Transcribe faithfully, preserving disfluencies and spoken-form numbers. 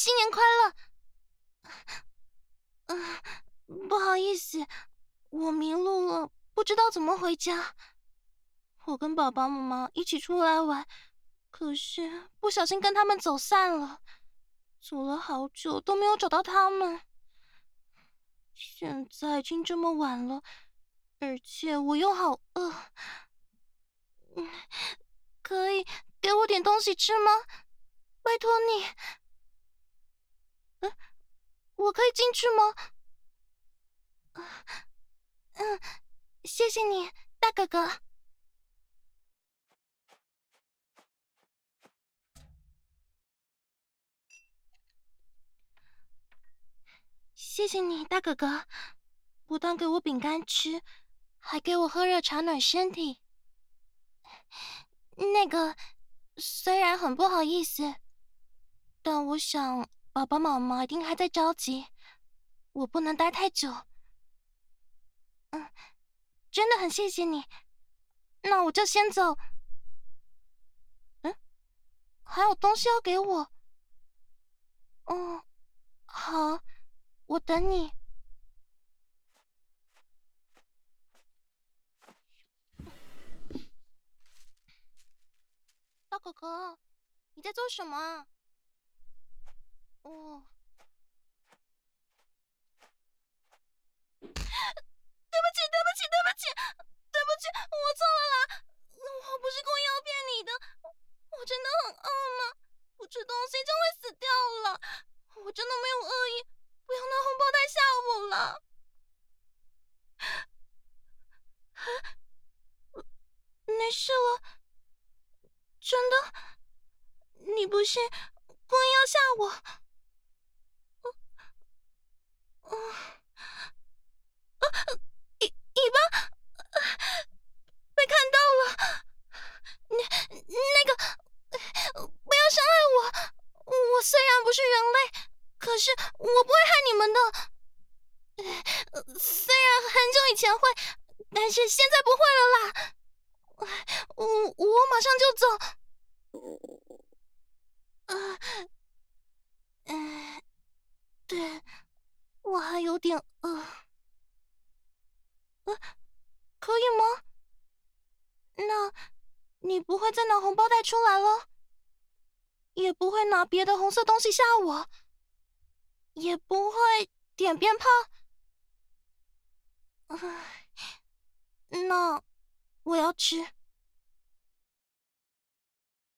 新年快乐。嗯、呃，不好意思，我迷路了，不知道怎么回家。我跟爸爸妈妈一起出来玩，可是不小心跟他们走散了，走了好久都没有找到他们。现在已经这么晚了，而且我又好饿。嗯，可以给我点东西吃吗？拜托你。嗯，我可以进去吗？嗯，谢谢你，大哥哥。谢谢你，大哥哥，不但给我饼干吃，还给我喝热茶暖身体。那个，虽然很不好意思，但我想爸爸妈妈一定还在着急，我不能待太久。嗯，真的很谢谢你，那我就先走。嗯，还有东西要给我。哦，好，我等你。大哥哥，你在做什么啊？哦，对不起，对不起，对不起，对不起，我错了啦，我不是故意要骗你的，我真的很饿嘛，不吃东西就会死掉了，我真的没有恶意，不要拿红包袋吓我了。没事了，真的，你不是故意要吓我？嗯、啊，尾尾巴被看到了，那那个，不要伤害我！我虽然不是人类，可是我不会害你们的。虽然很久以前会，但是现在不会了啦。我我马上就走。啊，嗯，对，我还有点饿。呃，可以吗？那，你不会再拿红包袋出来了？也不会拿别的红色东西吓我？也不会点鞭炮？唉，那我要吃。